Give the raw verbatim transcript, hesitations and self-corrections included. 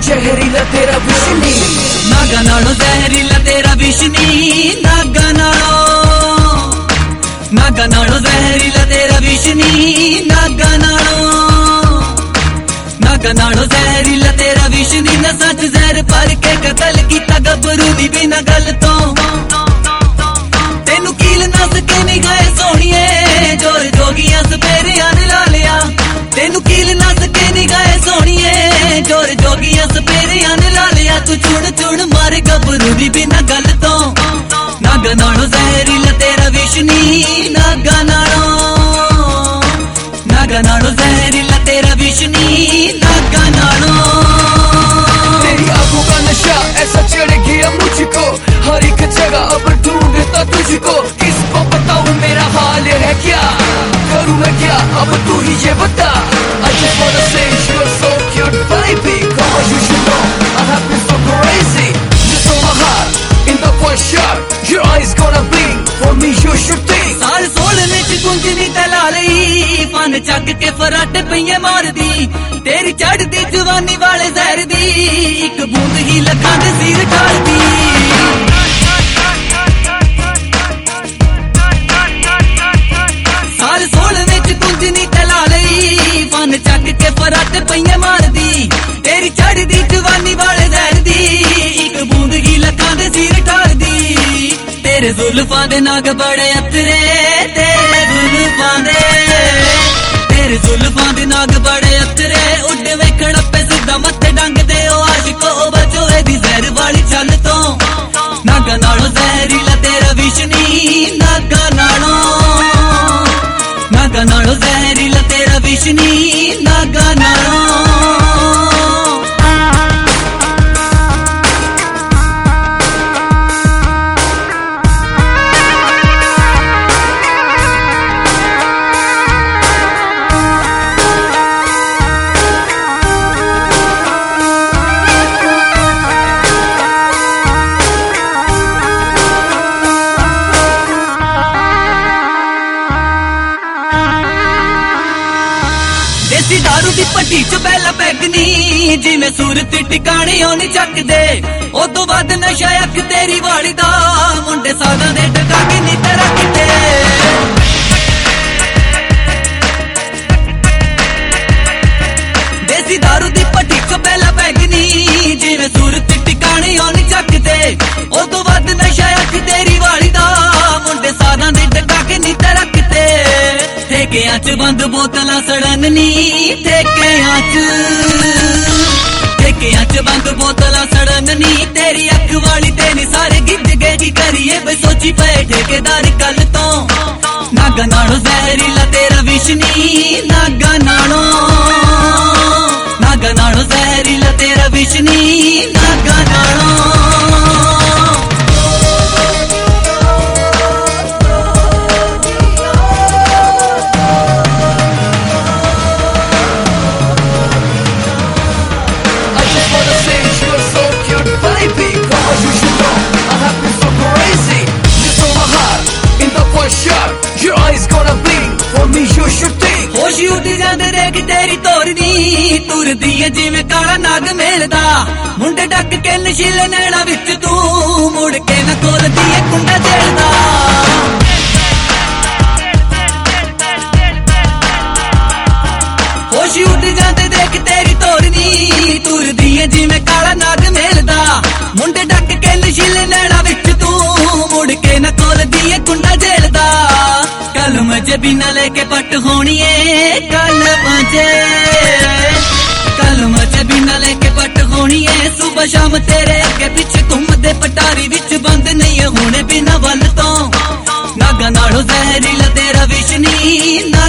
ਜ਼ਹਿਰੀਲਾ ਤੇਰਾ ਵਿਸ਼ਨੀ ਨਾਗਾ ਨਾਲੋਂ ਜ਼ਹਿਰੀਲਾ ਤੇਰਾ ਵਿਸ਼ਨੀ ਨਾਗਾ ਨਾਲੋਂ ਨਾਗਾ ਨਾਲੋਂ ਜ਼ਹਿਰੀਲਾ ਤੇਰਾ ਵਿਸ਼ਨੀ ਨਾਗਾ ਨਾਲੋਂ ਨਾਗਾ ਨਾਲੋਂ ਜ਼ਹਿਰੀਲਾ ਤੇਰਾ ਵਿਸ਼ਨੀ ਨਸਾਂ ਚ ਜ਼ਹਿਰ ਭਰ ਕੇ ਕਤਲ ਕੀਤਾ ਗੱਭਰੂ ਦੀ ਬਿਨਾਂ ਗੱਲ ਤੋਂ ਤੈਨੂੰ ਕੀਲ ਨਸ ਕੇ ਨਹੀਂ ਗਏ ਸੋਹਣੀਏ ਜੋਰ ਜੋਗੀਆਂ ਸਪੇਰਿਆਂ ਨੇ ਲਾ ਲਿਆ ਤੈਨੂੰ ਕੀਲ ਨਸ ਕੇ ਨਹੀਂ ਗਏ ਸੋਹਣੀਏ ਜੋਰ ਜੋਗੀਆਂ ਸਪੇਰਿਆਂ ਨੇ ਲਾ ਲਿਆ ਤੂੰ ਚੁਣ ਚੁਣ ਮਾਰੇ ਗੱਭਰੂ ਦੀ ਬਿਨਾਂ ਗੱਲ ਤੋਂ ਨਾਗਾ ਨਾਲੋਂ ਜ਼ਹਿਰੀਲਾ ਤੇਰਾ ਵਿਸ਼ਨੀ ਨਾਗਾ ਨਾਲੋਂ ਨਾਗਾ ਨਾਲੋਂ ਜ਼ਹਿਰੀਲਾ ਤੇਰਾ ਵਿਸ਼ਨੀ ਨਾਗਾ ਨਾਲੋਂ तेरी आंखों का नशा ऐसा चढ़ गया मुझको हर एक जगह अब ढूंढता तुझको किसको बताऊं मेरा हाल है क्या करूं मैं क्या अब तू ही ये बता I just wanna say you're so cute baby come on you should know I have been so crazy you stole my heart in the first shot your eyes gonna blink for me you should think ਸਾਲ ਸੋਲਨੇ ਚ ਗੁੰਜਨੀ ਤਲਾ ਲਈ fun ਚੱਕ ਕੇ ਫਰਾਟ ਪਈਏ ਮਾਰਦੀ ਤੇਰੀ ਚੜਦੀ ਜਵਾਨੀ ਵਾਲੇ ਜ਼ਹਿਰ ਦੀ ਇੱਕ ਬੂੰਦ ਹੀ ਲੱਖਾਂ ਦੇ ਸਿਰ ਢਾਲਦੀ ਸਾਲ ਸੋਲਨੇ ਚ ਗੁੰਜਨੀ ਤਲਾ ਲਈ ਫਨ ਚੱਕ ਕੇ ਫਰਾਟ ਪਈਏ ਮਾਰਦੀ ਤੇਰੀ ਚੜਦੀ ਜਵਾਨੀ ਵਾਲੇ ਜ਼ਹਿਰ ਦੀ ਇੱਕ ਬੂੰਦ ਹੀ ਲੱਖਾਂ ਦੇ ਸਿਰ ਢਾਲਦੀ ਤੇਰੇ ਜ਼ੁਲਫਾਂ ਦੇ ਨਾਗ ਬੜੇ ਅਤਰੇ ਤੇਰੇ ਜ਼ੁਲਫਾਂ ਦੇ ਤੇਰੇ ਜ਼ੁਲਫਾਂ ਦੇ ਨਾਗ ਬੜੇ ਅਤਰੇ ਉੱਡ ਵੇਖਣ ਪੇ ਸਿੱਧਾ ਮੱਥੇ ਡੰਗਦੇ ਓ ਆਸ਼ਿਕੋ ਬਚੋ ਇਹਦੀ ਜ਼ਹਿਰ ਵਾਲੀ ਛੱਲ ਤੋਂ ਨਾਗਾ ਨਾਲੋਂ ਜ਼ਹਿਰੀਲਾ ਤੇਰਾ ਵਿਸ਼ਨੀ ਨਾਗਾ ਨਾਲੋਂ ਨਾਗਾ ਨਾਲੋਂ ਜ਼ਹਿਰੀਲਾ ਤੇਰਾ ਵਿਸ਼ਨੀ ਨਾਗਾ ਨਾਲੋਂ ਦੇਸੀ ਦਾਰੂ ਦੀ ਪੱਟੀ ਚ ਪਹਿਲਾ ਪੈਗਨੀ ਜਿਵੇਂ ਸੂਰਤ ਟਿਕਾਣੇ ਉਹ ਨਹੀਂ ਚੱਕਦੇ ਉਹ ਤੋਂ ਵੱਧ ਨਸ਼ਾ ਅੱਖ ਤੇਰੀ ਵਾਲੀ ਦਾ ਮੁੰਡੇ ਸਾਲਾਂ ਦੇ ਟਕਾ ਕੇ ਨਹੀਂ ਤਰਕਦੇ ਦੇਸੀ ਦਾਰੂ ਦੀ ਪੱਟੀ ਚ ਪਹਿਲਾ ਪੈਗਨੀ ਜਿਵੇਂ ਸੂਰਤ ਟਿਕਾਣੇ ਉਹ ਨਹੀਂ ਚੱਕਦੇ ਉਹ ਤੋਂ ਵੱਧ ਨਸ਼ਾ ਅੱਖ ਤੇਰੀ ਵਾਲੀ ਦਾ ਮੁੰਡੇ ਸਾਲਾਂ ਦੇ ਟਕਾ ਕੇ ਨਹੀਂ ਤਰਕਦੇ ਠੇਕਿਆਂ ਚ ਬੰਦ ਬੋਤਲਾਂ ਸੜਨ ਨੀ ਠੇਕਿਆਂ ਚ ਠੇਕਿਆਂ ਚ ਬੰਦ ਬੋਤਲਾਂ ਸੜਨ ਨੀ ਤੇਰੀ ਅੱਖ ਵਾਲੀ ਤੇ ਨੀ ਸਾਰੇ ਗਿੱਜ ਗਏ ਕੀ ਕਰੀਏ ਬਈ ਸੋਚੀ ਪਏ ਠੇਕੇਦਾਰ ਕੱਲ ਤੋਂ ਨਾਗਾ ਨਾਲੋਂ ਜ਼ਹਿਰੀਲਾ ਤੇਰਾ ਵਿਸ਼ਨੀ ਨਾਗਾ ਨਾਲੋਂ ਨਾਗਾ ਨਾਲੋਂ ਜ਼ਹਿਰੀਲਾ ਤੇਰਾ ਵਿਸ਼ਨੀ ਨਾਗਾ ਨਾਲੋਂ ਹੋਸ਼ ਉੱਡ ਜਾਂਦੇ ਦੇਖ ਤੇਰੀ ਤੋਰਨੀ ਤੁਰਦੀ ਏ ਜਿਵੇਂ ਕਾਲਾ ਨਾਗ ਮੇਲਦਾ ਮੁੰਡੇ ਡੱਕ ਕੇ ਨਸ਼ੀਲੇ ਨੈਣਾ ਵਿੱਚ ਤੂੰ ਮੁੜ ਕੇ ਨਾ ਖੋਲਦੀ ਏ ਕੁੰਡਾ ਜੇਲਦਾ ਹੋਸ਼ ਉੱਡ ਜਾਂਦੇ ਦੇਖ ਤੇਰੀ ਤੋਰਨੀ ਤੁਰਦੀ ਏ ਜਿਵੇਂ ਕਾਲਾ ਨਾਗ ਮੇਲਦਾ ਮੁੰਡੇ ਡੱਕ ਕੇ ਨਸ਼ੀਲੇ ਨੈਣਾ ਵਿੱਚ ਤੂੰ ਮੁੜ ਕੇ ਨਾ ਖੋਲਦੀ ਏ ਕੁੰਡਾ ਜੇਲਦਾ कलम च बिना लेके पट होनी है कलम च कलम च बिना लेके पट होनी है सुबह शाम तेरे अगे पिछे घूमदे पटारी विच बंद नहीं होने बिना वल तो नागा नालों जहरीला तेरा विशनी।